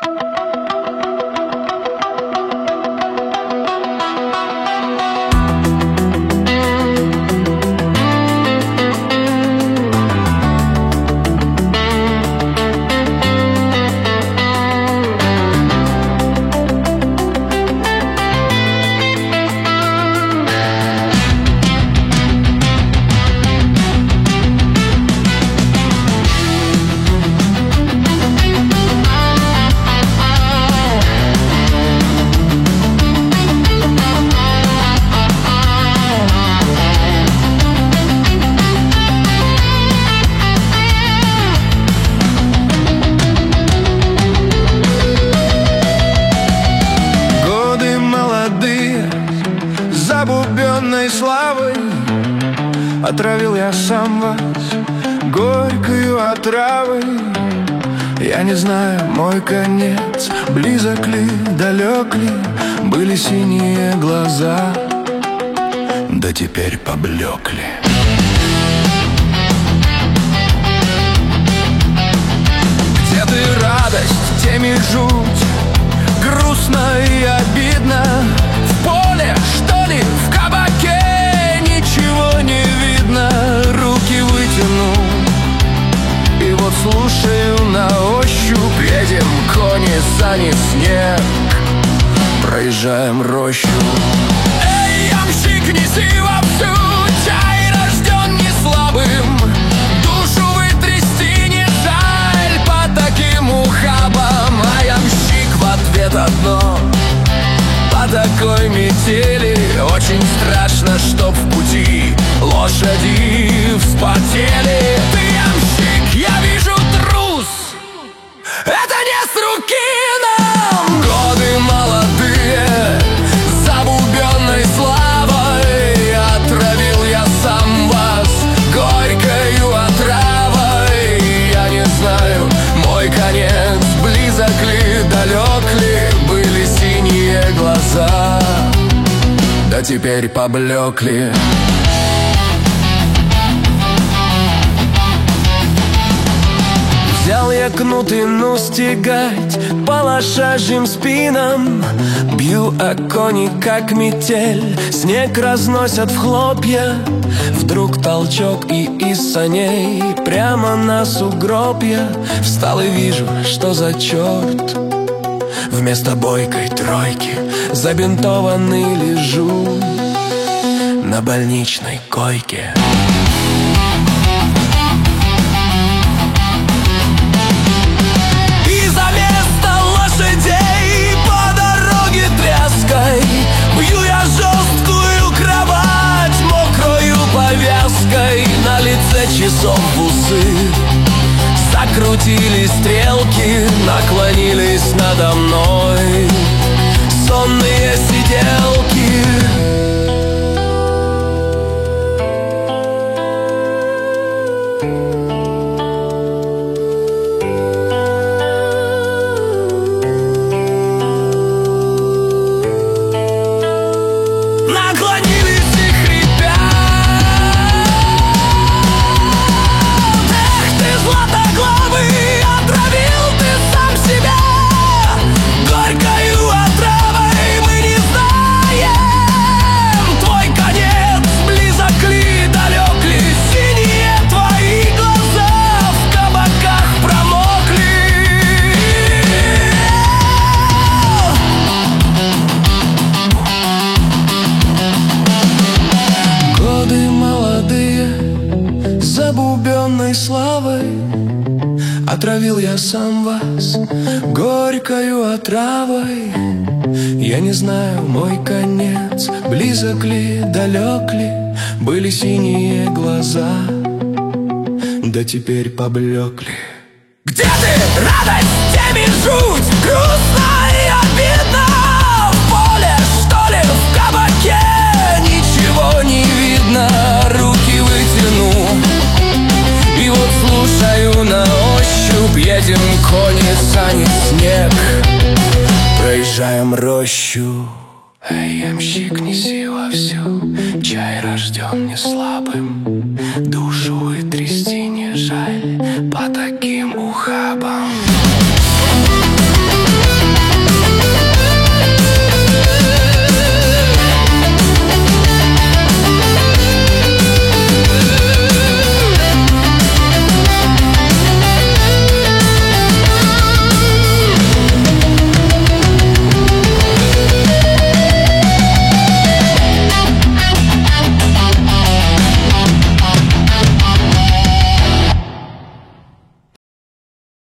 Забубенной славой отравил я сам вас горькою отравой. Я не знаю, мой конец близок ли, далек ли, были синие глаза, да теперь поблекли. Где ты радость, тем и жуть, грустно и обидно. В поле, что ли, в кабаке ничего не видно. Руки вытяну и вот слушаю на ощупь. Едем кони, сани, снег, проезжаем рощу. Эй, ямщик, неси вовсю, чай рожден не слабым. Душу вытрясти не жаль по таким ухабам. А ямщик в ответ одно: по такой метели очень страшно, чтоб в пути лошади вспотели. Ты ямщик, я вижу, трус, это не с руки нам. Годы молодые, забубенной славой отравил я сам вас горькою отравой. Я не знаю, мой конец близок ли, далек ли, были синие глаза, да теперь поблекли. Взял я кнут и ну стегать по лошажьим спинам. Бью о кони, как метель, снег разносят в хлопья. Вдруг толчок и из саней прямо на сугроб я встал и вижу, что за черт. Вместо бойкой тройки забинтованный лежу на больничной койке. И за место лошадей по дороге тряской бью я жесткую кровать мокрою повязкой. На лице часов в усы закрутились стрелки, наклонились надо мной сонные сиделки. Наклонились и хрипят: эх ты, златоглавый, отравил ты сам себя горькою отравой. Мы не знаем, твой конец близок ли, далек ли, синие твои глаза в кабаках промокли. Годы молодые, забубенной славой отравил я сам вас горькою отравой. Я не знаю, мой конец близок ли, далек ли, были синие глаза, да теперь поблекли. Где ты, радость, тем и жуть, грустно и обидно. В поле, что ли, в кабаке ничего не видно. Руки вытяну и вот слушаю на ощупь. Едем кони, сани, снег, проезжаем рощу. Эй, ямщик, неси вовсю, чай рожден не слабым, душу и